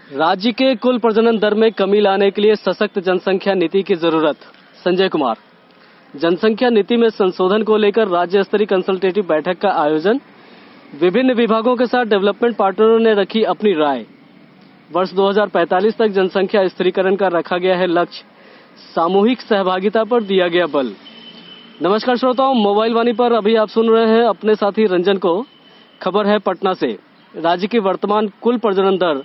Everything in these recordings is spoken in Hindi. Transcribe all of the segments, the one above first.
राज्य के कुल प्रजनन दर में कमी लाने के लिए सशक्त जनसंख्या नीति की जरूरत। संजय कुमार। जनसंख्या नीति में संशोधन को लेकर राज्य स्तरीय कंसल्टेटिव बैठक का आयोजन। विभिन्न विभागों के साथ डेवलपमेंट पार्टनरों ने रखी अपनी राय। वर्ष 2045 तक जनसंख्या स्थिरीकरण का रखा गया है लक्ष्य। सामूहिक सहभागिता पर दिया गया बल। नमस्कार श्रोताओं, मोबाइल वाणी पर अभी आप सुन रहे हैं अपने साथी रंजन को। खबर है पटना से। राज्य की वर्तमान कुल प्रजनन दर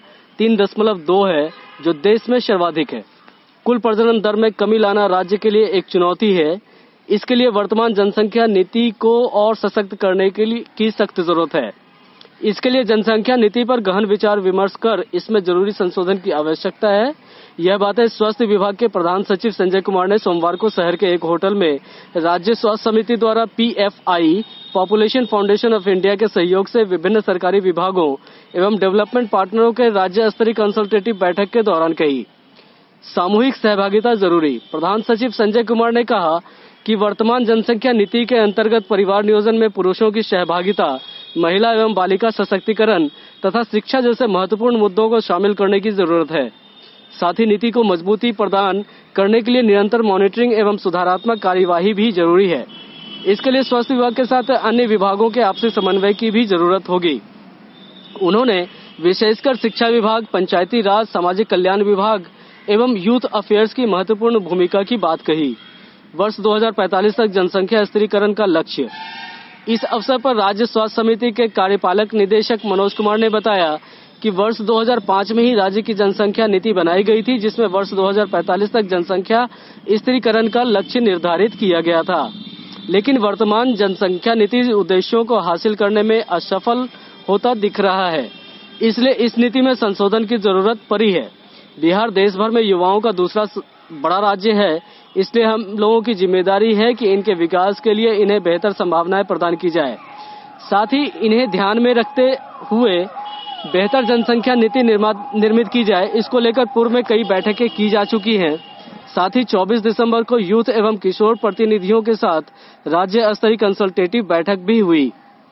3.2 है, जो देश में सर्वाधिक है। कुल प्रजनन दर में कमी लाना राज्य के लिए एक चुनौती है। इसके लिए वर्तमान जनसंख्या नीति को और सशक्त करने के लिए की सख्त जरूरत है। इसके लिए जनसंख्या नीति पर गहन विचार विमर्श कर इसमें जरूरी संशोधन की आवश्यकता है। यह बातें स्वास्थ्य विभाग के प्रधान सचिव संजय कुमार ने सोमवार को शहर के एक होटल में राज्य स्वास्थ्य समिति द्वारा PFI population foundation of India के सहयोग से विभिन्न सरकारी विभागों एवं डेवलपमेंट पार्टनरों के राज्य स्तरीय कंसल्टेटिव बैठक के दौरान कही। सामूहिक सहभागिता जरूरी। प्रधान सचिव संजय कुमार ने कहा कि वर्तमान जनसंख्या नीति के अंतर्गत परिवार नियोजन में पुरुषों की सहभागिता, महिला एवं बालिका सशक्तिकरण तथा शिक्षा जैसे महत्वपूर्ण मुद्दों को शामिल करने की जरूरत है। साथ ही नीति को मजबूती प्रदान करने के लिए निरंतर मॉनिटरिंग एवं सुधारात्मक कार्यवाही भी जरूरी है। इसके लिए स्वास्थ्य विभाग के साथ अन्य विभागों के आपसी समन्वय की भी जरूरत होगी। उन्होंने विशेषकर शिक्षा विभाग, पंचायती राज, सामाजिक कल्याण विभाग एवं यूथ अफेयर्स की महत्वपूर्ण भूमिका की बात कही। वर्ष 2045 तक जनसंख्या स्थिरीकरण का लक्ष्य। इस अवसर पर राज्य स्वास्थ्य समिति के कार्यपालक निदेशक मनोज कुमार ने बताया कि वर्ष 2005 में ही राज्य की जनसंख्या नीति बनाई गई थी, जिसमें वर्ष 2045 तक जनसंख्या स्थिरीकरण का लक्ष्य निर्धारित किया गया था। लेकिन वर्तमान जनसंख्या नीति उद्देश्यों को हासिल करने में असफल होता दिख रहा है। इसलिए इस नीति में संशोधन की जरूरत पड़ी है। बिहार देश भर में युवाओं का दूसरा बड़ा राज्य है, इसलिए हम लोगों की जिम्मेदारी है कि इनके विकास के लिए इन्हें बेहतर संभावनाएं प्रदान की जाए। साथ ही इन्हें ध्यान में रखते हुए बेहतर जनसंख्या नीति निर्मित की जाए। इसको लेकर पूर्व में कई बैठकें की जा चुकी हैं। साथ ही 24 दिसंबर को यूथ एवं किशोर प्रतिनिधियों के साथ राज्य स्तरीय कंसल्टेटिव बैठक भी हुई।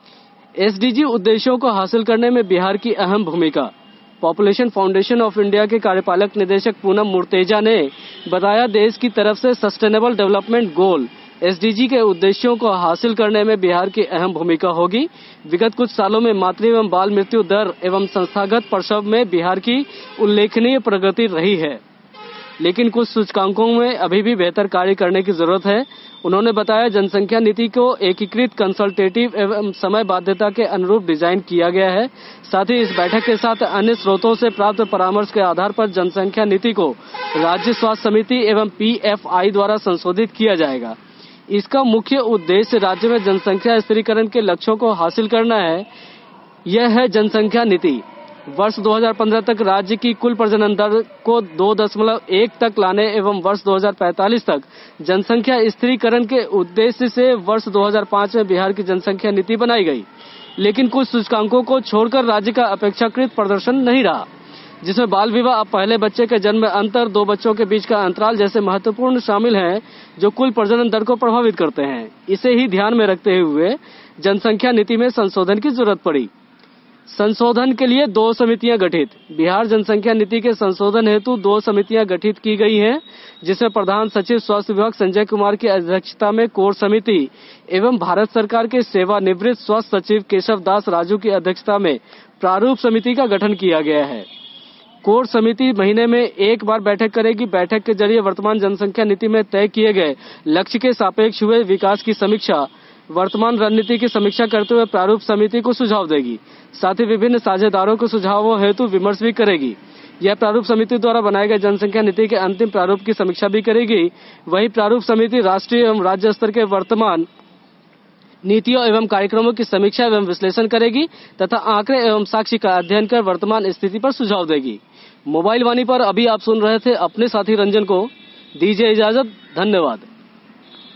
SDG उद्देश्यों को हासिल करने में बिहार की अहम भूमिका। पॉपुलेशन फाउंडेशन ऑफ इंडिया के कार्यपालक निदेशक पूनम मुर्तेजा ने बताया, देश की तरफ से सस्टेनेबल डेवलपमेंट गोल SDG के उद्देश्यों को हासिल करने में बिहार की अहम भूमिका होगी। विगत कुछ सालों में मातृ एवं बाल मृत्यु दर एवं संस्थागत प्रसव में बिहार की उल्लेखनीय प्रगति रही है, लेकिन कुछ सूचकांकों में अभी भी बेहतर कार्य करने की जरूरत है। उन्होंने बताया, जनसंख्या नीति को एकीकृत, कंसल्टेटिव एवं समय बाध्यता के अनुरूप डिजाइन किया गया है। साथ ही इस बैठक के साथ अन्य स्रोतों से प्राप्त परामर्श के आधार पर जनसंख्या नीति को राज्य स्वास्थ्य समिति एवं PFI द्वारा संशोधित किया जाएगा। इसका मुख्य उद्देश्य राज्य में जनसंख्या स्थिरीकरण के लक्ष्यों को हासिल करना है। यह है जनसंख्या नीति। वर्ष 2015 तक राज्य की कुल प्रजनन दर को 2.1 तक लाने एवं वर्ष 2045 तक जनसंख्या स्थिरीकरण के उद्देश्य से वर्ष 2005 में बिहार की जनसंख्या नीति बनाई गई। लेकिन कुछ सूचकांकों को छोड़कर राज्य का अपेक्षाकृत प्रदर्शन नहीं रहा, जिसमें बाल विवाह, पहले बच्चे के जन्म में अंतर, 2 बच्चों के बीच का अंतराल जैसे महत्वपूर्ण शामिल हैं, जो कुल प्रजनन दर को प्रभावित करते हैं। इसे ही ध्यान में रखते हुए जनसंख्या नीति में संशोधन की जरूरत पड़ी। संशोधन के लिए 2 समितियां गठित। बिहार जनसंख्या नीति के संशोधन हेतु 2 समितियां गठित की गई हैं, जिसमें प्रधान सचिव स्वास्थ्य विभाग संजय कुमार की अध्यक्षता में कोर समिति एवं भारत सरकार के सेवानिवृत्त स्वास्थ्य सचिव केशव दास राजू की अध्यक्षता में प्रारूप समिति का गठन किया गया है। कोर समिति महीने में एक बार बैठक करेगी। बैठक के जरिए वर्तमान जनसंख्या नीति में तय किए गए लक्ष्य के सापेक्ष हुए विकास की समीक्षा, वर्तमान रणनीति की समीक्षा करते हुए प्रारूप समिति को सुझाव देगी। साथ ही विभिन्न साझेदारों के सुझावों हेतु विमर्श भी करेगी। यह प्रारूप समिति द्वारा बनाए गए जनसंख्या नीति के अंतिम प्रारूप की समीक्षा भी करेगी। वही प्रारूप समिति राष्ट्रीय एवं राज्य स्तर के वर्तमान नीतियों एवं कार्यक्रमों की समीक्षा एवं विश्लेषण करेगी तथा आंकड़े एवं साक्ष्य का अध्ययन कर वर्तमान स्थिति पर सुझाव देगी। मोबाइल वाणी पर अभी आप सुन रहे थे अपने साथी रंजन को। दीजिए इजाजत। धन्यवाद।